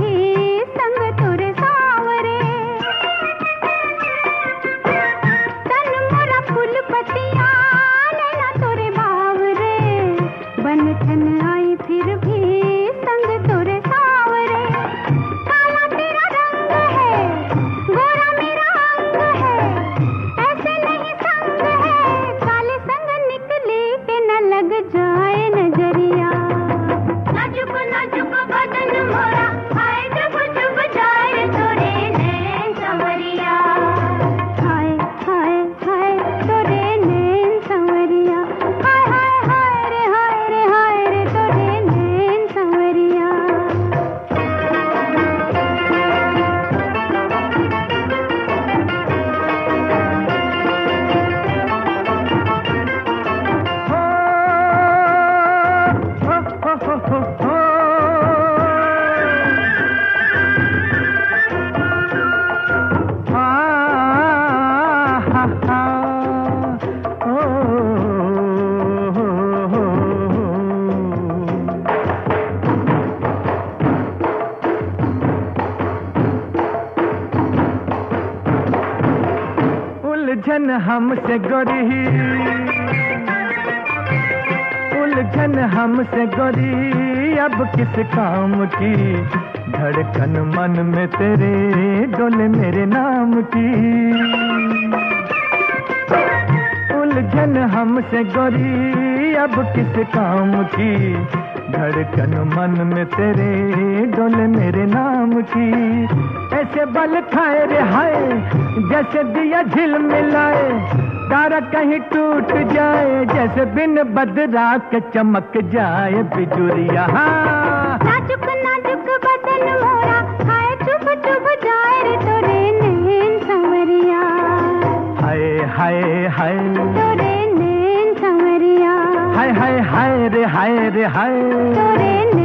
उलझन हमसे गोरी, उलझन हमसे गोरी अब किस काम की, धड़कन मन में तेरे डोले मेरे नाम की। उलझन हमसे गोरी अब किस काम की, धड़कन मन में तेरे डोले मेरे नाम की। ऐसे बल खाए रे हाय जैसे दिया झिल मिलाए, तारा कहीं टूट जाए जैसे बिन बदरा के चमक जाए बिजुरिया। नाजुक नाजुक बदन मोरा हाय चुभ चुभ जाए रे तोरे नैन संवरिया। हाय हाय हाय तोरे नैन संवरिया। हाय हाय हाय रे हाय रे हाय तोरे